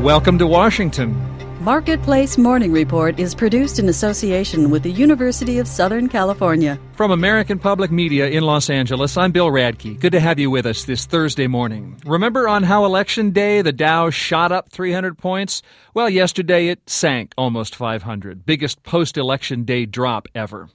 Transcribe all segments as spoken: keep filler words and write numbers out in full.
Welcome to Washington. Marketplace Morning Report is produced in association with the University of Southern California. From American Public Media in Los Angeles, I'm Bill Radke. Good to have you with us this Thursday morning. Remember on how Election Day the Dow shot up three hundred points? Well, yesterday it sank almost five hundred. Biggest post-election day drop ever.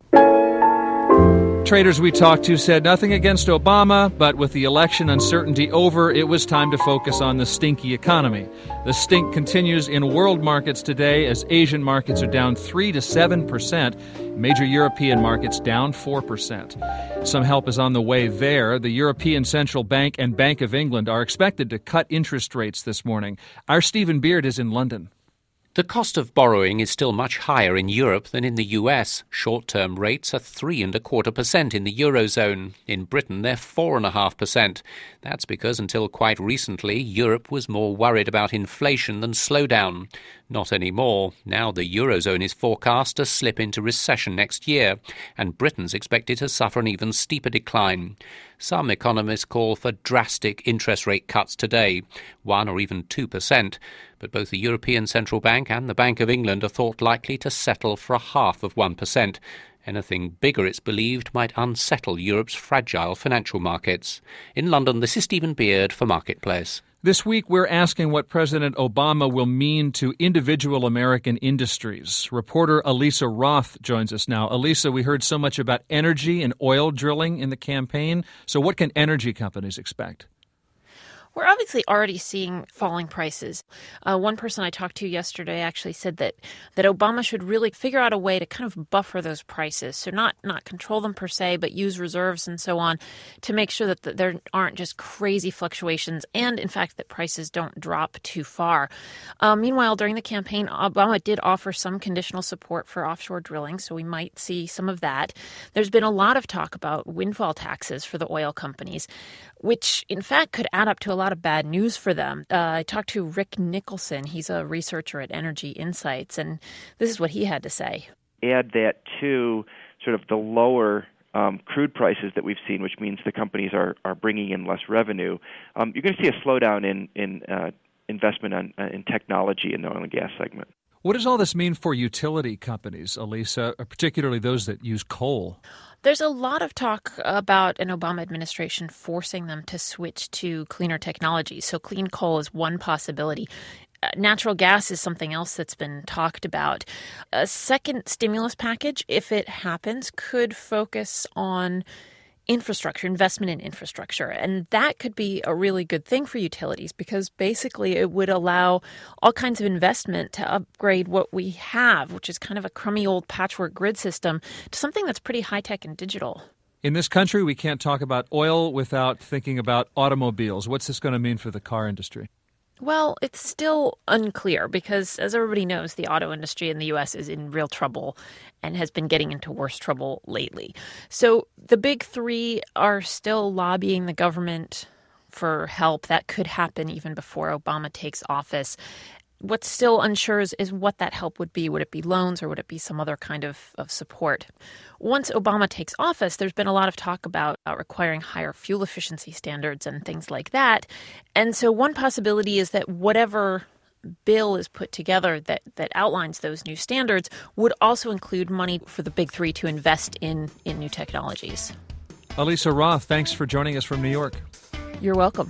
Traders we talked to said nothing against Obama, but with the election uncertainty over, it was time to focus on the stinky economy. The stink continues in world markets today as Asian markets are down three to seven percent, major European markets down four percent. Some help is on the way there. The European Central Bank and Bank of England are expected to cut interest rates this morning. Our Stephen Beard is in London. The cost of borrowing is still much higher in Europe than in the U S. Short-term rates are three and a quarter percent in the Eurozone. In Britain, they're four and a half percent. That's because until quite recently, Europe was more worried about inflation than slowdown. Not anymore. Now the Eurozone is forecast to slip into recession next year, and Britain's expected to suffer an even steeper decline. Some economists call for drastic interest rate cuts today, one or even two percent. But both the European Central Bank and the Bank of England are thought likely to settle for a half of one percent. Anything bigger, it's believed, might unsettle Europe's fragile financial markets. In London, this is Stephen Beard for Marketplace. This week, we're asking what President Obama will mean to individual American industries. Reporter Elisa Roth joins us now. Elisa, we heard so much about energy and oil drilling in the campaign. So what can energy companies expect? We're obviously already seeing falling prices. Uh, one person I talked to yesterday actually said that, that Obama should really figure out a way to kind of buffer those prices. So not, not control them per se, but use reserves and so on to make sure that, that there aren't just crazy fluctuations and, in fact, that prices don't drop too far. Uh, meanwhile, during the campaign, Obama did offer some conditional support for offshore drilling, so we might see some of that. There's been a lot of talk about windfall taxes for the oil companies, which, in fact, could add up to a lot of bad news for them. Uh, I talked to Rick Nicholson. He's a researcher at Energy Insights, and this is what he had to say. Add that to sort of the lower um, crude prices that we've seen, which means the companies are, are bringing in less revenue. Um, you're going to see a slowdown in, in uh, investment on, uh, in technology in the oil and gas segment. What does all this mean for utility companies, Elisa, particularly those that use coal? There's a lot of talk about an Obama administration forcing them to switch to cleaner technology. So clean coal is one possibility. Uh, natural gas is something else that's been talked about. A second stimulus package, if it happens, could focus on infrastructure, investment in infrastructure. And that could be a really good thing for utilities because basically it would allow all kinds of investment to upgrade what we have, which is kind of a crummy old patchwork grid system, to something that's pretty high-tech and digital. In this country, we can't talk about oil without thinking about automobiles. What's this going to mean for the car industry? Well, it's still unclear because, as everybody knows, the auto industry in the U S is in real trouble and has been getting into worse trouble lately. So the big three are still lobbying the government for help. That could happen even before Obama takes office. What's still unsure is, is what that help would be. Would it be loans or would it be some other kind of, of support? Once Obama takes office, there's been a lot of talk about uh, requiring higher fuel efficiency standards and things like that. And so one possibility is that whatever bill is put together that, that outlines those new standards would also include money for the big three to invest in, in new technologies. Elisa Roth, thanks for joining us from New York. You're welcome.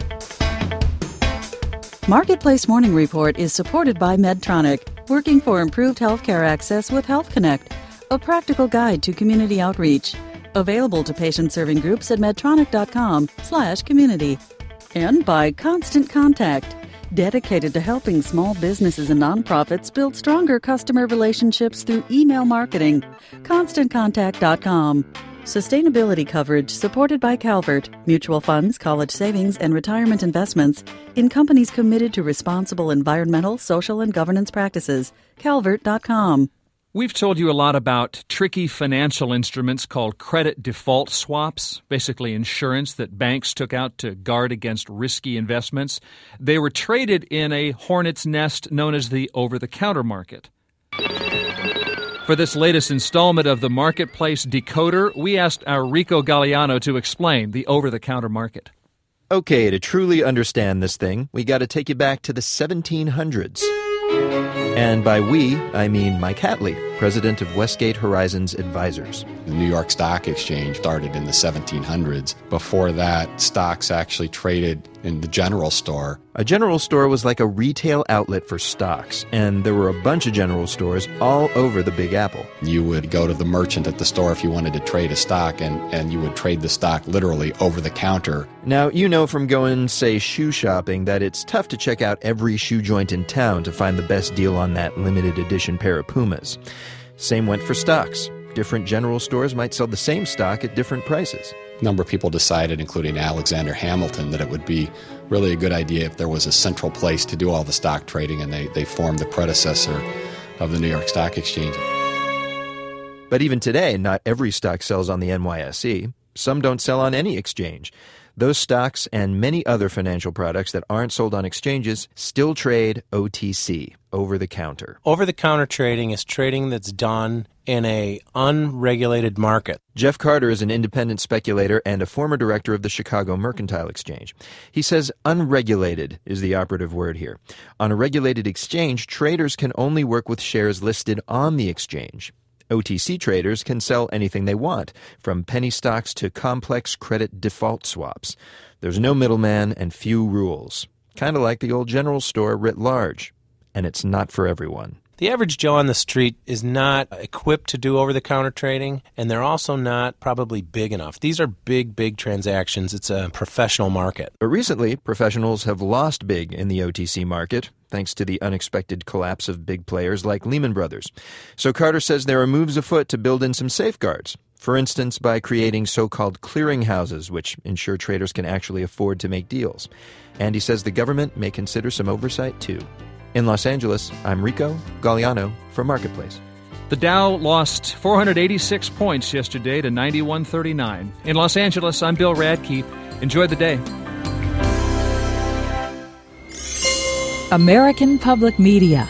Marketplace Morning Report is supported by Medtronic, working for improved healthcare access with Health Connect, a practical guide to community outreach. Available to patient-serving groups at medtronic.com slash community. And by Constant Contact, dedicated to helping small businesses and nonprofits build stronger customer relationships through email marketing. constant contact dot com. Sustainability coverage supported by Calvert, mutual funds, college savings, and retirement investments in companies committed to responsible environmental, social, and governance practices. calvert dot com. We've told you a lot about tricky financial instruments called credit default swaps, basically insurance that banks took out to guard against risky investments. They were traded in a hornet's nest known as the over-the-counter market. For this latest installment of the Marketplace Decoder, we asked our Rico Galliano to explain the over-the-counter market. Okay, to truly understand this thing, we got to take you back to the seventeen hundreds. And by we, I mean Mike Hatley, president of Westgate Horizons Advisors. The New York Stock Exchange started in the seventeen hundreds. Before that, stocks actually traded in the general store. A general store was like a retail outlet for stocks, and there were a bunch of general stores all over the Big Apple. You would go to the merchant at the store if you wanted to trade a stock, and, and you would trade the stock literally over the counter. Now, you know from going, say, shoe shopping that it's tough to check out every shoe joint in town to find the best deal on that limited edition pair of Pumas. Same went for stocks. Different general stores might sell the same stock at different prices. A number of people decided, including Alexander Hamilton, that it would be really a good idea if there was a central place to do all the stock trading, and they, they formed the predecessor of the New York Stock Exchange. But even today, not every stock sells on the N Y S E. Some don't sell on any exchange. Those stocks and many other financial products that aren't sold on exchanges still trade O T C, over the counter. Over-the-counter trading is trading that's done in a unregulated market. Jeff Carter is an independent speculator and a former director of the Chicago Mercantile Exchange. He says unregulated is the operative word here. On a regulated exchange, traders can only work with shares listed on the exchange. O T C traders can sell anything they want, from penny stocks to complex credit default swaps. There's no middleman and few rules. Kind of like the old general store writ large. And it's not for everyone. The average Joe on the street is not equipped to do over-the-counter trading, and they're also not probably big enough. These are big, big transactions. It's a professional market. But recently, professionals have lost big in the O T C market, thanks to the unexpected collapse of big players like Lehman Brothers. So Carter says there are moves afoot to build in some safeguards. For instance, by creating so-called clearinghouses, which ensure traders can actually afford to make deals. And he says the government may consider some oversight, too. In Los Angeles, I'm Rico Galliano for Marketplace. The Dow lost four hundred eighty-six points yesterday to ninety-one thirty-nine. In Los Angeles, I'm Bill Radke. Enjoy the day. American Public Media.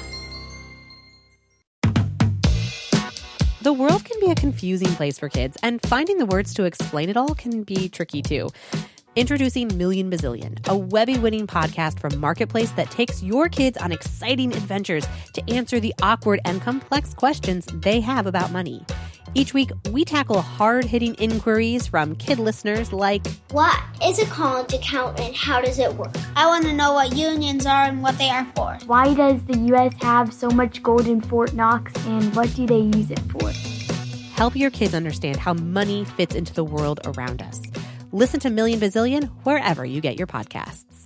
The world can be a confusing place for kids, and finding the words to explain it all can be tricky too. Introducing Million Bazillion, a Webby-winning podcast from Marketplace that takes your kids on exciting adventures to answer the awkward and complex questions they have about money. Each week, we tackle hard-hitting inquiries from kid listeners like, what is a college account and how does it work? I want to know what unions are and what they are for. Why does the U S have so much gold in Fort Knox and what do they use it for? Help your kids understand how money fits into the world around us. Listen to Million Bazillion wherever you get your podcasts.